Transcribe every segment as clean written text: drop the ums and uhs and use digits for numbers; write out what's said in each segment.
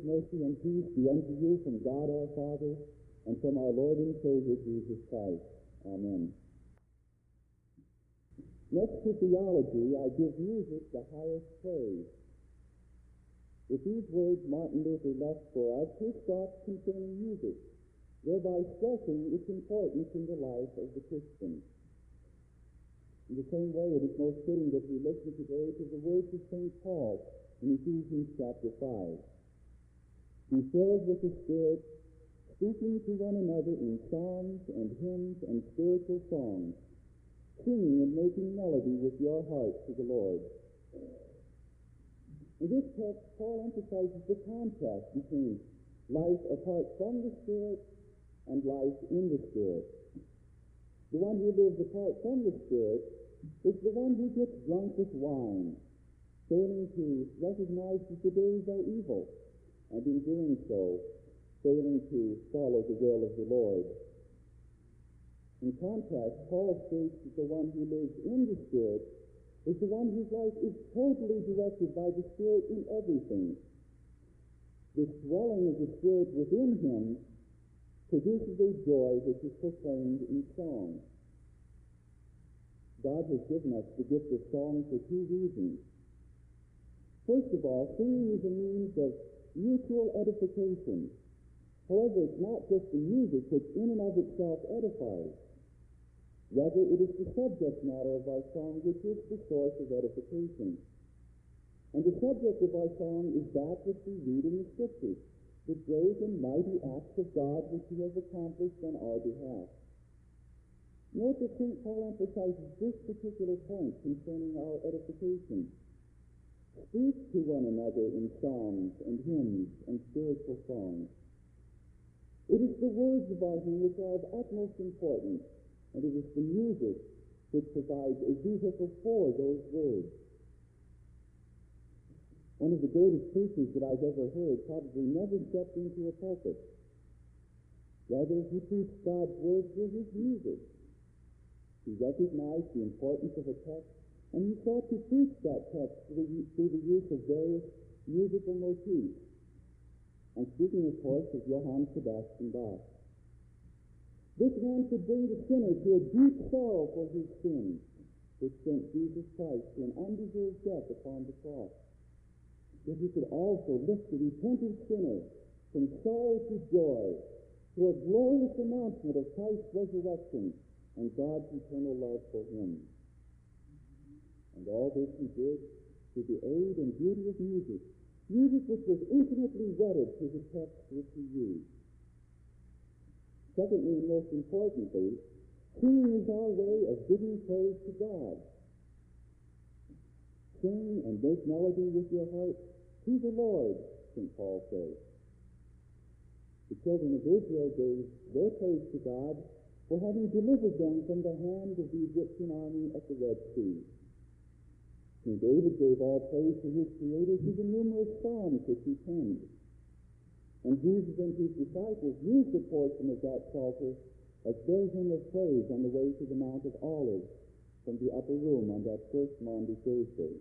mercy, and peace be unto you from God our Father and from our Lord and Savior Jesus Christ. Amen. Next to theology, I give music the highest praise. With these words Martin Luther left for us his thoughts concerning music, thereby stressing its importance in the life of the Christian. In the same way, it is most fitting that we listen today to the words of St. Paul in Ephesians chapter 5. Be filled with the Spirit, speaking to one another in psalms and hymns and spiritual songs, singing and making melody with your heart to the Lord. In this text, Paul emphasizes the contrast between life apart from the Spirit and life in the Spirit. The one who lives apart from the Spirit is the one who gets drunk with wine, failing to recognize that the days are evil, and in doing so, failing to follow the will of the Lord. In contrast, Paul states that the one who lives in the Spirit is the one whose life is totally directed by the Spirit in everything. This dwelling of the Spirit within him produces a joy which is proclaimed in song. God has given us the gift of song for two reasons. First of all, singing is a means of mutual edification. However, it's not just the music which in and of itself edifies. Rather, it is the subject matter of our song which is the source of edification. And the subject of our song is that which we read in the Scriptures, the great and mighty acts of God which he has accomplished on our behalf. Note that St. Paul emphasizes this particular point concerning our edification. Speak to one another in psalms and hymns and spiritual songs. It is the words of our hymn which are of utmost importance, and it is the music which provides a vehicle for those words. One of the greatest preachers that I've ever heard probably never stepped into a pulpit. Rather, he preached God's word through his music. He recognized the importance of a text, and he sought to preach that text through the use of various musical motifs. I'm speaking, of course, of Johann Sebastian Bach. This man could bring the sinner to a deep sorrow for his sin, which sent Jesus Christ to an undeserved death upon the cross. Yet he could also lift the repentant sinner from sorrow to joy, to a glorious announcement of Christ's resurrection and God's eternal love for him. And all this he did through the aid and beauty of music, music which was intimately wedded to the text which he used. Secondly, and most importantly, singing is our way of giving praise to God. Sing and make melody with your heart to the Lord, St. Paul says. The children of Israel gave their praise to God for having delivered them from the hand of the Egyptian army at the Red Sea. King David gave all praise to his Creator through the numerous psalms which he penned. And Jesus and his disciples used a portion of that psalter as their hymn of praise on the way to the Mount of Olives from the upper room on that first Maundy Thursday.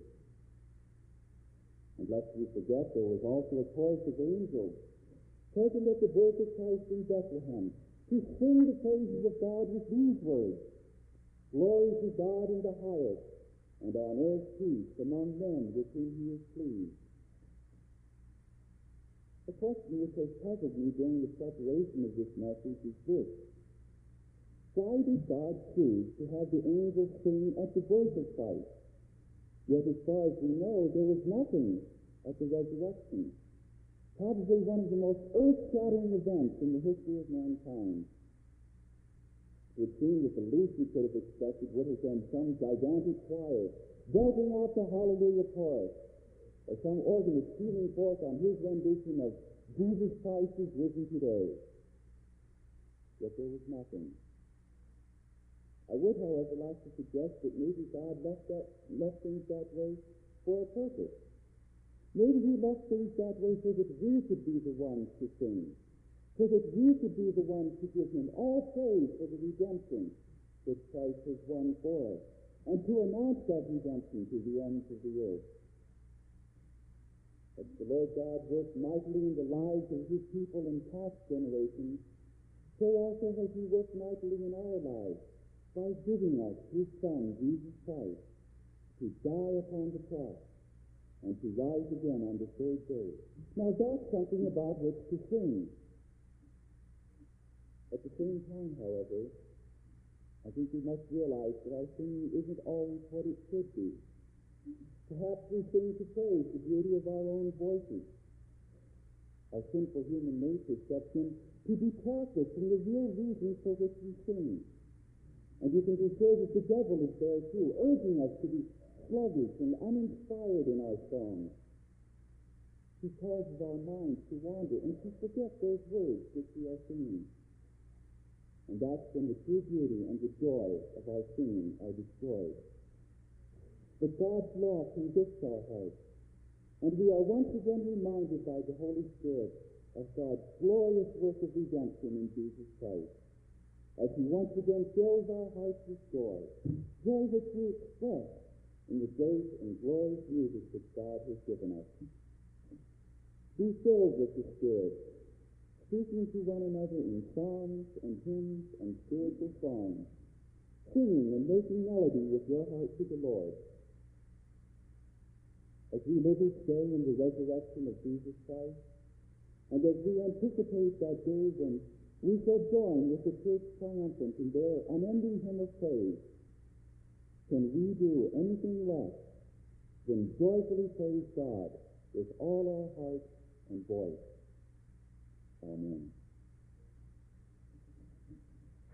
And lest we forget, there was also a chorus of angels present at the birth of Christ in Bethlehem, to sing the praises of God with these words: Glory to God in the highest, and on earth peace among men with whom he is pleased. The question which has puzzled me during the preparation of this message is this: why did God choose to have the angels sing at the birth of Christ? Yet as far as we know, there was nothing at the resurrection. Probably one of the most earth-shattering events in the history of mankind. It would seem that the least we could have expected would have been some gigantic choir belting out the Hallelujah chorus, or some organist pealing forth on his rendition of Jesus Christ is risen today. Yet there was nothing. I would, however, like to suggest that maybe God left things that way for a purpose. Maybe he left things that way so that we could be the ones to sing, so that we could be the ones to give him all praise for the redemption which Christ has won for us, and to announce that redemption to the ends of the earth. As the Lord God worked mightily in the lives of his people in past generations, so also has he worked mightily in our lives by giving us his Son, Jesus Christ, to die upon the cross and to rise again on the third day. Now that's something about which to sing. At the same time, however, I think we must realize that our singing isn't always what it should be. Perhaps we sing to praise the beauty of our own voices. Our sinful human nature steps in to detract us from the real reasons for which we sing. And you can be sure that the devil is there too, urging us to be sluggish and uninspired in our songs. He causes our minds to wander and to forget those words which we are singing. And that's when the true beauty and the joy of our singing are destroyed. But God's law convicts our hearts, and we are once again reminded by the Holy Spirit of God's glorious work of redemption in Jesus Christ, as he once again fills our hearts with joy, joy which we express in the great and glorious music which God has given us. Be filled with the Spirit, speaking to one another in psalms and hymns and spiritual songs, singing and making melody with your heart to the Lord. As we live each day in the resurrection of Jesus Christ, and as we anticipate that day when we shall join with the church triumphant in their unending hymn of praise, can we do anything less than joyfully praise God with all our hearts and voice? Amen.